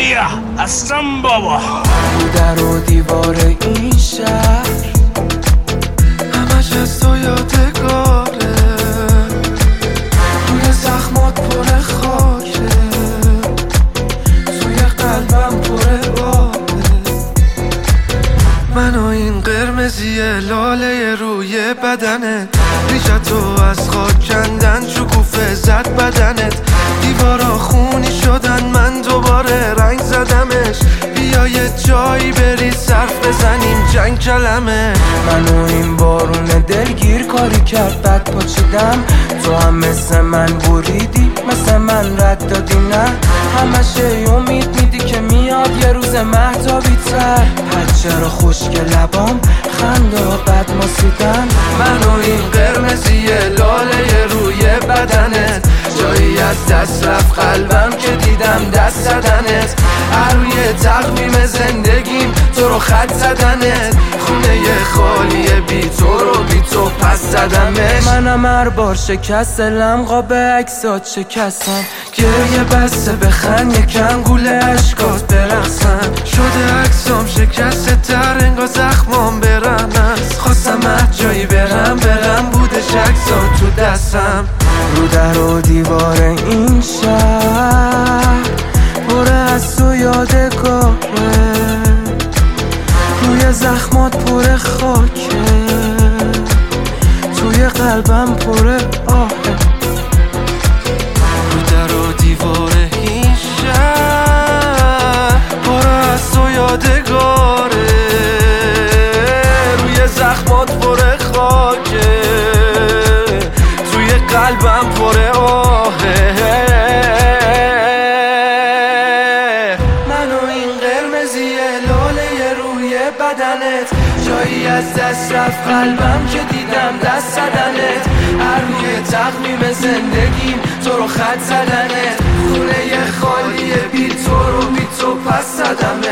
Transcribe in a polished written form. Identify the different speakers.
Speaker 1: بیا اصلا بابا.
Speaker 2: رو در و دیوار این شهر همش از تو یادگاره، روی زخمات پر خاکه، توی قلبم پر آبه. من و این قرمزی لاله روی بدنت، ریشتو از خاک کندن، شکوفه زد بدنت، دیوارا خونی شدن، من دوباره رنگ زدمش. بیا یه جایی بری صرف بزنیم جنگ کلمه. من و این بارون دلگیر کاری کرد بد پاچیدم، تو هم مثل من بریدی، مثل من رد دادی نه. همشه امید میدی که میاد یه روز مهتابی تر، چرا خشک لبام خنده ها بد ماسیدن. من و این قرمزی لاله روی بدنت، جایی از دست رفت قلبم که دیدم دست زدنت. روی تقویم زندگیم تو رو خط زدنت، خونه خالیه بی تو رو بی تو پس زدمش. منم هر بار شکست لمقا به عکسات شکستم، گریه بسته بخند یکم گوله عشقات برقصن. شده عکسام شکسته تر انگار زخمام برن، خواستم جایی برم بودش عکسات تو دستم. رو در و دیوار این شهر پر از تو یادگاره، روی زخمات پر خاکه، توی قلبم پر آهه. رو در و دیوار این شهر پر از تو یادگاره، روی زخمات پر خاکه، توی قلبم پر آهه. من و این قرمزی لاله روی بدنت، جایی از دست رفت قلبم که دیدم دست زدنت. روی تقویم زندگیم تو رو خط زدنت، خونه خالی بی تو رو بی تو پس زدم.